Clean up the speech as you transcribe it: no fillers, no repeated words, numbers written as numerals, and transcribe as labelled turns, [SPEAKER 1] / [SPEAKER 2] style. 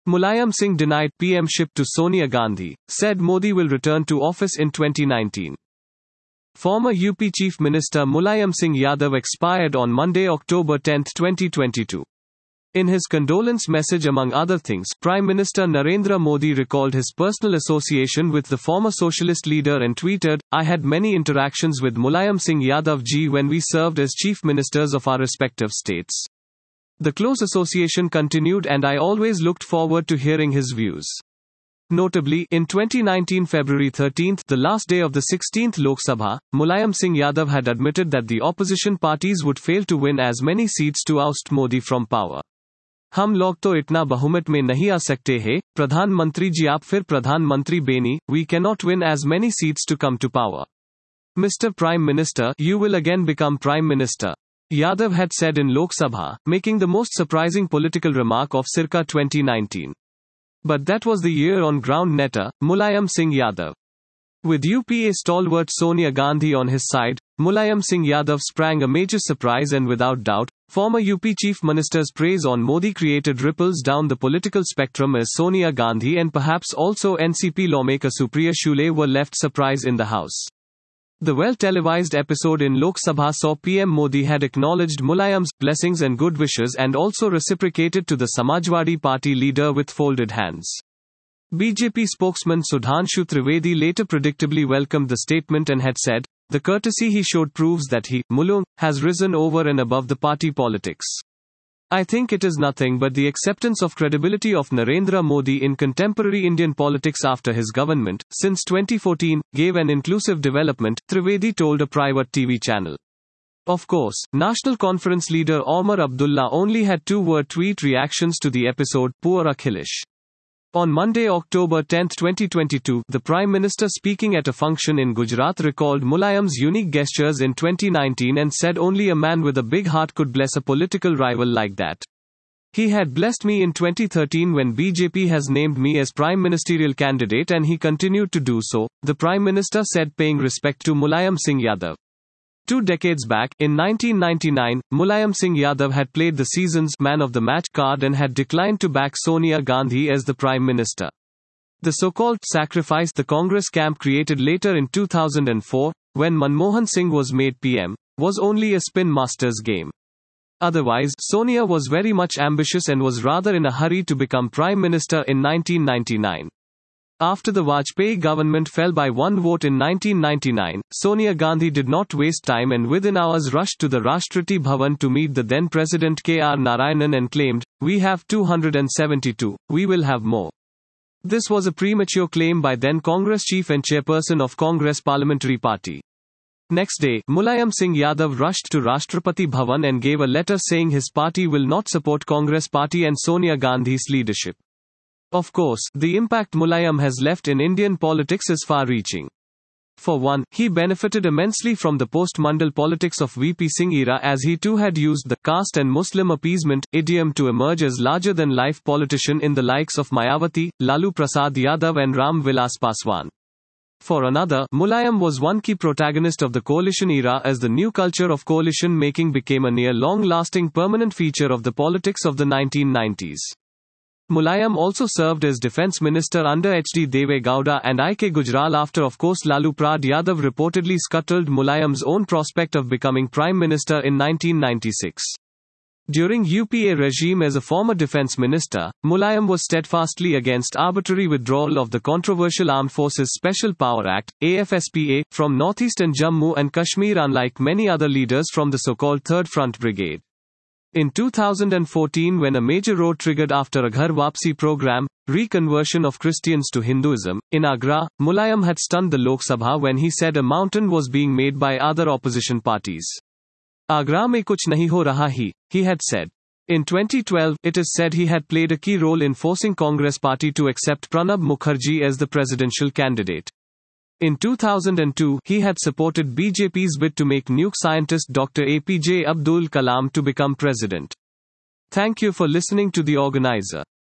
[SPEAKER 1] Mulayam Singh denied PM-ship to Sonia Gandhi, said Modi will return to office in 2019. Former UP Chief Minister Mulayam Singh Yadav expired on Monday, October 10, 2022. In his condolence message, among other things, Prime Minister Narendra Modi recalled his personal association with the former socialist leader and tweeted, "I had many interactions with Mulayam Singh Yadav ji when we served as chief ministers of our respective states. The close association continued and I always looked forward to hearing his views." Notably, in 2019 February 13, the last day of the 16th Lok Sabha, Mulayam Singh Yadav had admitted that the opposition parties would fail to win as many seats to oust Modi from power. हम लोग तो इतना बहुमत में नहीं आ सकते हैं, प्रधानमंत्री जी आप फिर प्रधानमंत्री Beni, we cannot win as many seats to come to power. Mr. Prime Minister, you will again become Prime Minister. Yadav had said in Lok Sabha, making the most surprising political remark of circa 2019. But that was the year on ground netter, Mulayam Singh Yadav. With UPA stalwart Sonia Gandhi on his side, Mulayam Singh Yadav sprang a major surprise, and without doubt, former UP Chief Minister's praise on Modi created ripples down the political spectrum as Sonia Gandhi and perhaps also NCP lawmaker Supriya Shule were left surprised in the House. The well-televised episode in Lok Sabha saw PM Modi had acknowledged Mulayam's blessings and good wishes and also reciprocated to the Samajwadi Party leader with folded hands. BJP spokesman Sudhanshu Trivedi later predictably welcomed the statement and had said, "The courtesy he showed proves that he, Mulung, has risen over and above the party politics. I think it is nothing but the acceptance of credibility of Narendra Modi in contemporary Indian politics after his government, since 2014, gave an inclusive development," Trivedi told a private TV channel. Of course, National Conference leader Omar Abdullah only had two-word tweet reactions to the episode, "Poor Akhilish." On Monday, October 10, 2022, the Prime Minister speaking at a function in Gujarat recalled Mulayam's unique gestures in 2019 and said only a man with a big heart could bless a political rival like that. "He had blessed me in 2013 when BJP has named me as Prime Ministerial candidate and he continued to do so," the Prime Minister said, paying respect to Mulayam Singh Yadav. 2 decades back, in 1999, Mulayam Singh Yadav had played the season's man of the match card and had declined to back Sonia Gandhi as the Prime Minister. The so-called sacrifice the Congress camp created later in 2004, when Manmohan Singh was made PM, was only a spin master's game. Otherwise, Sonia was very much ambitious and was rather in a hurry to become Prime Minister in 1999. After the Vajpayee government fell by 1 vote in 1999, Sonia Gandhi did not waste time and within hours rushed to the Rashtrapati Bhavan to meet the then President K.R. Narayanan and claimed, "We have 272, we will have more." This was a premature claim by then Congress chief and chairperson of Congress Parliamentary Party. Next day, Mulayam Singh Yadav rushed to Rashtrapati Bhavan and gave a letter saying his party will not support Congress Party and Sonia Gandhi's leadership. Of course, the impact Mulayam has left in Indian politics is far-reaching. For one, he benefited immensely from the post-Mandal politics of VP Singh era, as he too had used the caste and Muslim appeasement idiom to emerge as larger-than-life politician in the likes of Mayawati, Lalu Prasad Yadav and Ram Vilas Paswan. For another, Mulayam was one key protagonist of the coalition era as the new culture of coalition making became a near long-lasting permanent feature of the politics of the 1990s. Mulayam also served as defence minister under H.D. Deve Gowda and I.K. Gujral after of course Lalu Prasad Yadav reportedly scuttled Mulayam's own prospect of becoming prime minister in 1996. During UPA regime as a former defence minister, Mulayam was steadfastly against arbitrary withdrawal of the controversial Armed Forces Special Power Act, AFSPA, from northeastern Jammu and Kashmir, unlike many other leaders from the so-called Third Front Brigade. In 2014, when a major road triggered after a Ghar Wapsi program, reconversion of Christians to Hinduism, in Agra, Mulayam had stunned the Lok Sabha when he said a mountain was being made by other opposition parties. Agra mein kuch nahi ho raha hi, he had said. In 2012, it is said he had played a key role in forcing Congress Party to accept Pranab Mukherjee as the presidential candidate. In 2002, he had supported BJP's bid to make nuke scientist Dr. APJ Abdul Kalam to become president. Thank you for listening to The Organizer.